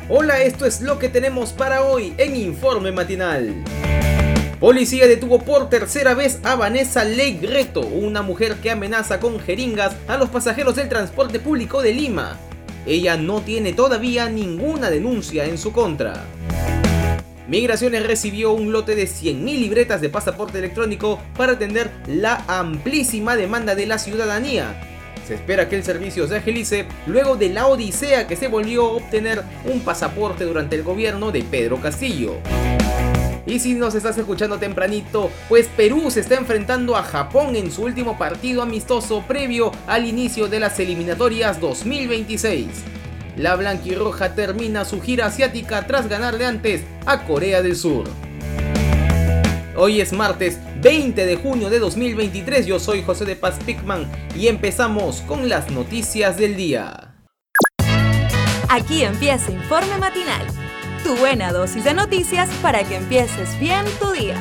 Hola, esto es lo que tenemos para hoy en Informe Matinal. Policía detuvo por tercera vez a Vanessa Leigreto, una mujer que amenaza con jeringas a los pasajeros del transporte público de Lima. Ella no tiene todavía ninguna denuncia en su contra. Migraciones recibió un lote de 100.000 libretas de pasaporte electrónico para atender la amplísima demanda de la ciudadanía. Se espera que el servicio se agilice luego de la odisea que se volvió a obtener un pasaporte durante el gobierno de Pedro Castillo. Y si nos estás escuchando tempranito, pues Perú se está enfrentando a Japón en su último partido amistoso previo al inicio de las eliminatorias 2026. La blanquirroja termina su gira asiática tras ganarle antes a Corea del Sur. Hoy es martes 20 de junio de 2023, yo soy José de Paz Pickman y empezamos con las noticias del día. Aquí empieza Informe Matinal, tu buena dosis de noticias para que empieces bien tu día.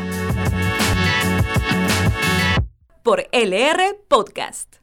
Por LR Podcast.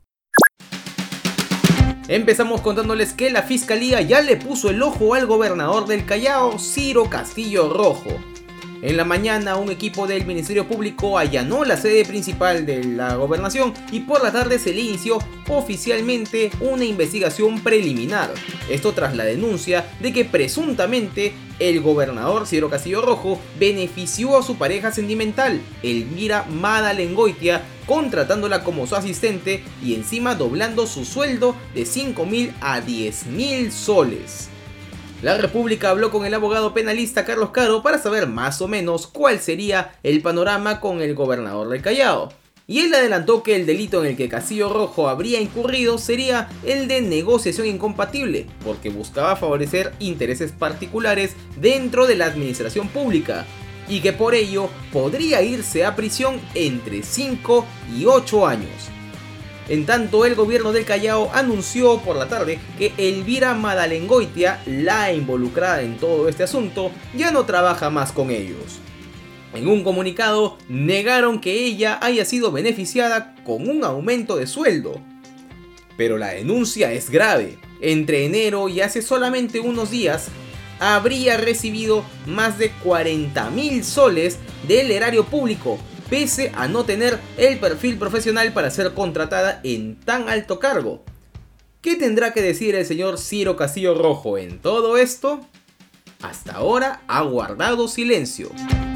Empezamos contándoles que la Fiscalía ya le puso el ojo al gobernador del Callao, Ciro Castillo Rojo. En la mañana un equipo del Ministerio Público allanó la sede principal de la gobernación y por la tarde se le inició oficialmente una investigación preliminar. Esto tras la denuncia de que presuntamente el gobernador Ciro Castillo Rojo benefició a su pareja sentimental, Elvira Madalengoitia, contratándola como su asistente y encima doblando su sueldo de 5.000 a 10.000 soles. La República habló con el abogado penalista Carlos Caro para saber más o menos cuál sería el panorama con el gobernador del Callao. Y él adelantó que el delito en el que Castillo Rojo habría incurrido sería el de negociación incompatible, porque buscaba favorecer intereses particulares dentro de la administración pública, y que por ello podría irse a prisión entre 5 y 8 años. En tanto, el gobierno del Callao anunció por la tarde que Elvira Madalengoitia, la involucrada en todo este asunto, ya no trabaja más con ellos. En un comunicado, negaron que ella haya sido beneficiada con un aumento de sueldo. Pero la denuncia es grave. Entre enero y hace solamente unos días, habría recibido más de 40.000 soles del erario público, pese a no tener el perfil profesional para ser contratada en tan alto cargo. ¿Qué tendrá que decir el señor Ciro Castillo Rojo en todo esto? Hasta ahora ha guardado silencio.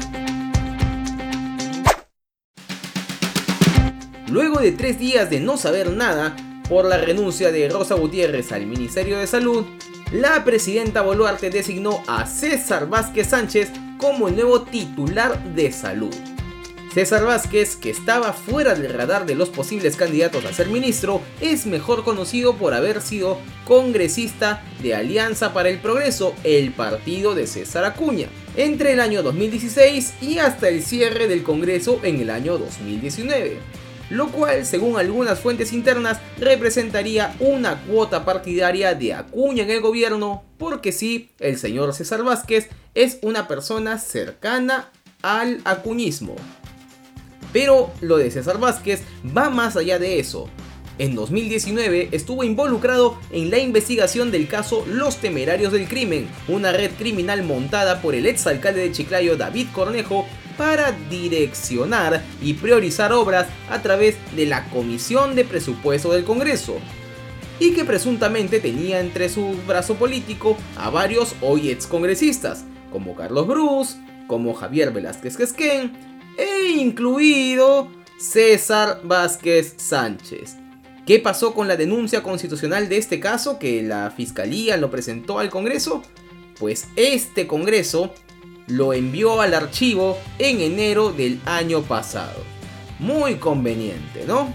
Luego de 3 días de no saber nada por la renuncia de Rosa Gutiérrez al Ministerio de Salud, la presidenta Boluarte designó a César Vázquez Sánchez como el nuevo titular de Salud. César Vázquez, que estaba fuera del radar de los posibles candidatos a ser ministro, es mejor conocido por haber sido congresista de Alianza para el Progreso, el partido de César Acuña, entre el año 2016 y hasta el cierre del Congreso en el año 2019. Lo cual, según algunas fuentes internas, representaría una cuota partidaria de Acuña en el gobierno, porque sí, el señor César Vázquez es una persona cercana al acuñismo. Pero lo de César Vázquez va más allá de eso. En 2019 estuvo involucrado en la investigación del caso Los Temerarios del Crimen, una red criminal montada por el exalcalde de Chiclayo David Cornejo para direccionar y priorizar obras a través de la Comisión de Presupuesto del Congreso, y que presuntamente tenía entre su brazo político a varios hoy excongresistas, como Carlos Brus, como Javier Velázquez Quesquén, e incluido César Vázquez Sánchez. ¿Qué pasó con la denuncia constitucional de este caso que la Fiscalía lo presentó al Congreso? Pues este Congreso lo envió al archivo en enero del año pasado. Muy conveniente, ¿no?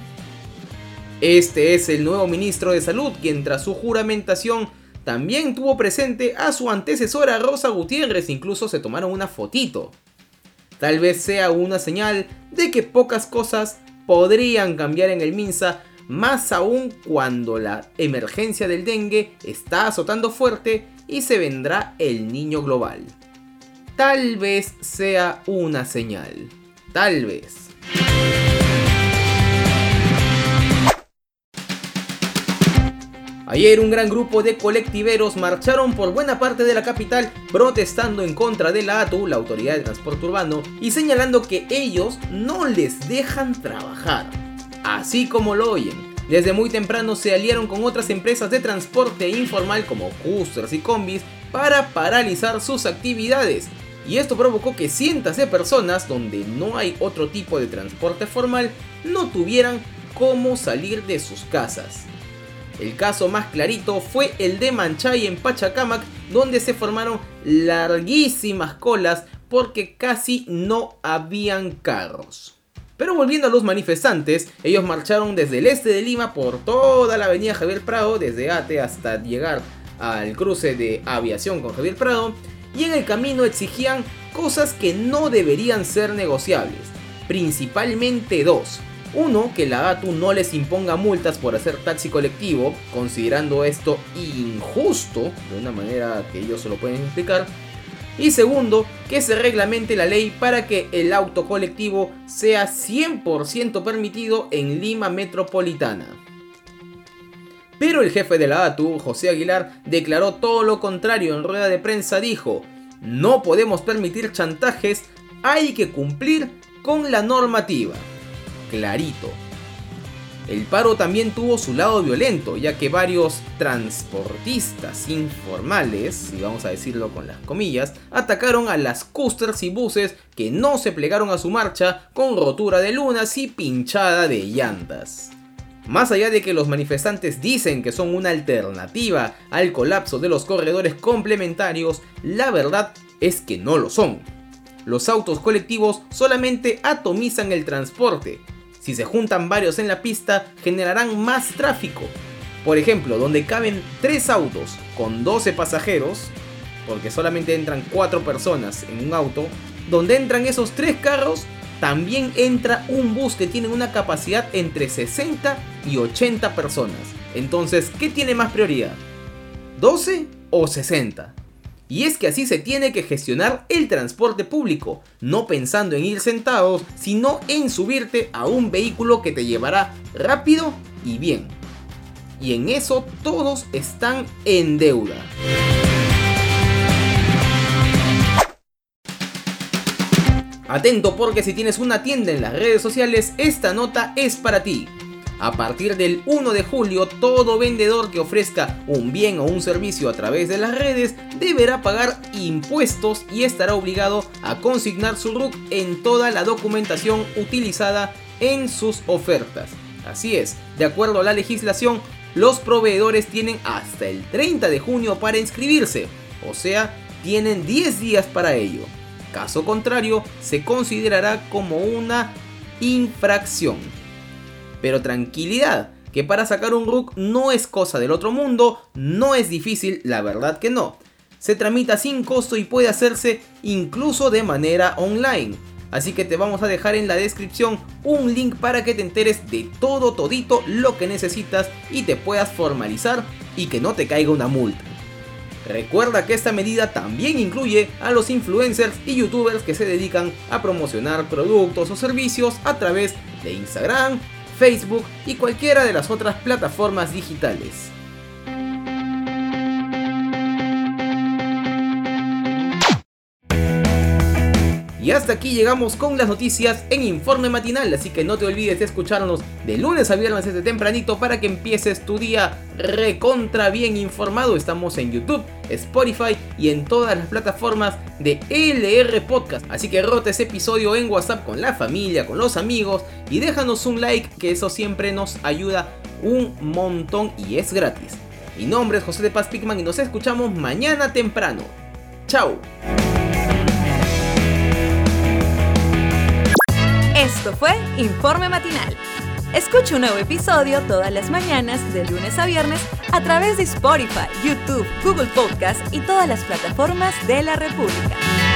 Este es el nuevo ministro de Salud, quien tras su juramentación también tuvo presente a su antecesora Rosa Gutiérrez, incluso se tomaron una fotito. Tal vez sea una señal de que pocas cosas podrían cambiar en el MINSA, más aún cuando la emergencia del dengue está azotando fuerte y se vendrá el niño global. Tal vez sea una señal. Tal vez. Ayer un gran grupo de colectiveros marcharon por buena parte de la capital protestando en contra de la ATU, la Autoridad de Transporte Urbano, y señalando que ellos no les dejan trabajar. Así como lo oyen, desde muy temprano se aliaron con otras empresas de transporte informal como cústers y combis para paralizar sus actividades. Y esto provocó que cientos de personas, donde no hay otro tipo de transporte formal, no tuvieran cómo salir de sus casas. El caso más clarito fue el de Manchay en Pachacámac, donde se formaron larguísimas colas porque casi no habían carros. Pero volviendo a los manifestantes, ellos marcharon desde el este de Lima por toda la avenida Javier Prado, desde Ate hasta llegar al cruce de Aviación con Javier Prado, y en el camino exigían cosas que no deberían ser negociables, principalmente dos. Uno, que la ATU no les imponga multas por hacer taxi colectivo, considerando esto injusto, de una manera que ellos se lo pueden explicar. Y segundo, que se reglamente la ley para que el auto colectivo sea 100% permitido en Lima metropolitana. Pero el jefe de la ATU, José Aguilar, declaró todo lo contrario en rueda de prensa. Dijo: no podemos permitir chantajes, hay que cumplir con la normativa. Clarito. El paro también tuvo su lado violento, ya que varios transportistas informales, si vamos a decirlo con las comillas, atacaron a las cústers y buses que no se plegaron a su marcha, con rotura de lunas y pinchada de llantas. Más allá de que los manifestantes dicen que son una alternativa al colapso de los corredores complementarios, la verdad es que no lo son. Los autos colectivos solamente atomizan el transporte. Si se juntan varios en la pista, generarán más tráfico. Por ejemplo, donde caben 3 autos con 12 pasajeros, porque solamente entran 4 personas en un auto, donde entran esos 3 carros, también entra un bus que tiene una capacidad entre 60 y 80 personas. Entonces, ¿qué tiene más prioridad? ¿12 o 60? Y es que así se tiene que gestionar el transporte público, no pensando en ir sentados, sino en subirte a un vehículo que te llevará rápido y bien. Y en eso todos están en deuda. Atento, porque si tienes una tienda en las redes sociales, esta nota es para ti. A partir del 1 de julio, todo vendedor que ofrezca un bien o un servicio a través de las redes deberá pagar impuestos y estará obligado a consignar su RUC en toda la documentación utilizada en sus ofertas. Así es, de acuerdo a la legislación, los proveedores tienen hasta el 30 de junio para inscribirse, o sea, tienen 10 días para ello. Caso contrario, se considerará como una infracción. Pero tranquilidad, que para sacar un RUC no es cosa del otro mundo, no es difícil, la verdad que no. Se tramita sin costo y puede hacerse incluso de manera online. Así que te vamos a dejar en la descripción un link para que te enteres de todito lo que necesitas y te puedas formalizar y que no te caiga una multa. Recuerda que esta medida también incluye a los influencers y youtubers que se dedican a promocionar productos o servicios a través de Instagram, Facebook y cualquiera de las otras plataformas digitales. Y hasta aquí llegamos con las noticias en Informe Matinal, así que no te olvides de escucharnos de lunes a viernes desde tempranito para que empieces tu día recontra bien informado. Estamos en YouTube, Spotify y en todas las plataformas de LR Podcast, así que rota ese episodio en WhatsApp con la familia, con los amigos y déjanos un like, que eso siempre nos ayuda un montón y es gratis. Mi nombre es José de Paz Pickman y nos escuchamos mañana temprano. ¡Chao! Esto fue Informe Matinal. Escucha un nuevo episodio todas las mañanas de lunes a viernes a través de Spotify, YouTube, Google Podcast y todas las plataformas de la República.